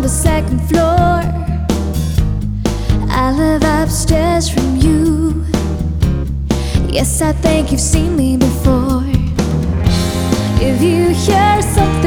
the second floor. I live upstairs from you. Yes, I think you've seen me before. If you hear something